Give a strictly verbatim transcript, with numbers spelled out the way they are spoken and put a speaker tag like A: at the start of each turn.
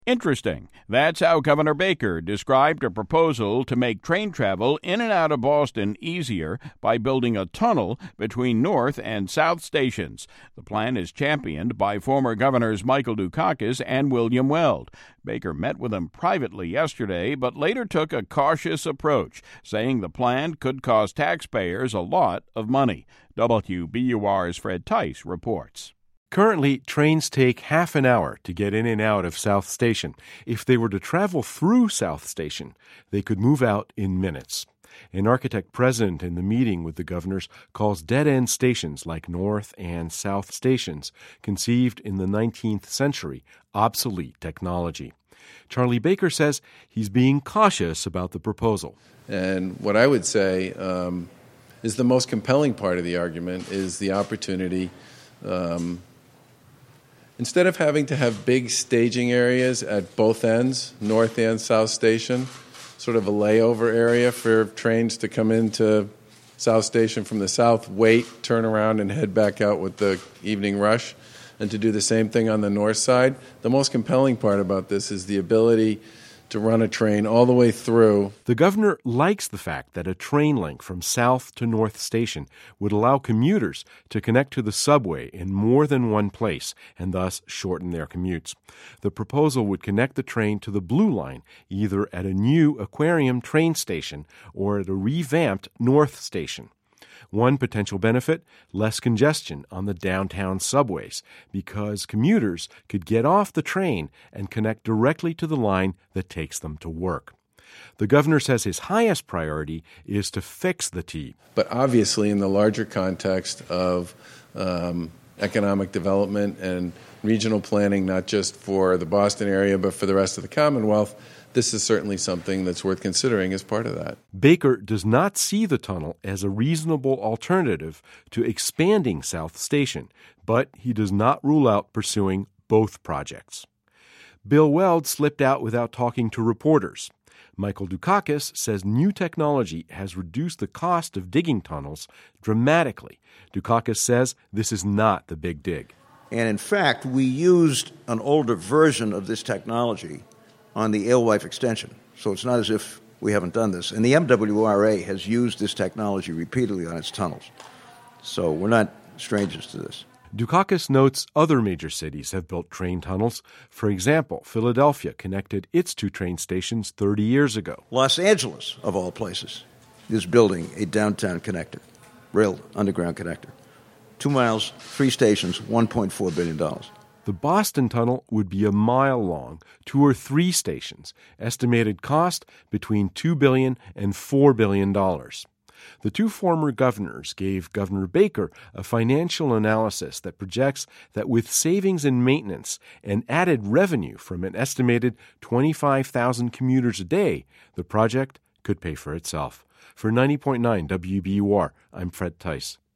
A: Interesting. That's how Governor Baker described a proposal to make train travel in and out of Boston easier by building a tunnel between North and South stations. The plan is championed by former governors Michael Dukakis and William Weld. Baker met with them privately yesterday, but later took a cautious approach, saying the plan could cost taxpayers a lot of money. W B U R's Fred Tice reports.
B: Currently, trains take half an hour to get in and out of South Station. If they were to travel through South Station, they could move out in minutes. An architect present in the meeting with the governors calls dead-end stations like North and South Stations, conceived in the nineteenth century, obsolete technology. Charlie Baker says he's being cautious about the proposal.
C: And what I would say um, is the most compelling part of the argument is the opportunity um, Instead of having to have big staging areas at both ends, North and South Station, sort of a layover area for trains to come into South Station from the south, wait, turn around, and head back out with the evening rush, and to do the same thing on the north side. The most compelling part about this is the ability to run a train all the way through.
B: The governor likes the fact that a train link from South to North Station would allow commuters to connect to the subway in more than one place and thus shorten their commutes. The proposal would connect the train to the Blue Line either at a new Aquarium train station or at a revamped North Station. One potential benefit, less congestion on the downtown subways, because commuters could get off the train and connect directly to the line that takes them to work. The governor says his highest priority is to fix the T.
C: But obviously, in the larger context of um, economic development and regional planning, not just for the Boston area, but for the rest of the Commonwealth, this is certainly something that's worth considering as part of that.
B: Baker does not see the tunnel as a reasonable alternative to expanding South Station, but he does not rule out pursuing both projects. Bill Weld slipped out without talking to reporters. Michael Dukakis says new technology has reduced the cost of digging tunnels dramatically. Dukakis says this is not the big dig.
D: And in fact, we used an older version of this technology on the Alewife extension. So it's not as if we haven't done this. And the M W R A has used this technology repeatedly on its tunnels. So we're not strangers to this.
B: Dukakis notes other major cities have built train tunnels. For example, Philadelphia connected its two train stations thirty years ago.
D: Los Angeles, of all places, is building a downtown connector, rail underground connector. Two miles, three stations, one point four billion dollars.
B: The Boston Tunnel would be a mile long, two or three stations, estimated cost between two billion dollars and four billion dollars. The two former governors gave Governor Baker a financial analysis that projects that with savings in maintenance and added revenue from an estimated twenty-five thousand commuters a day, the project could pay for itself. For ninety point nine W B U R, I'm Fred Tice.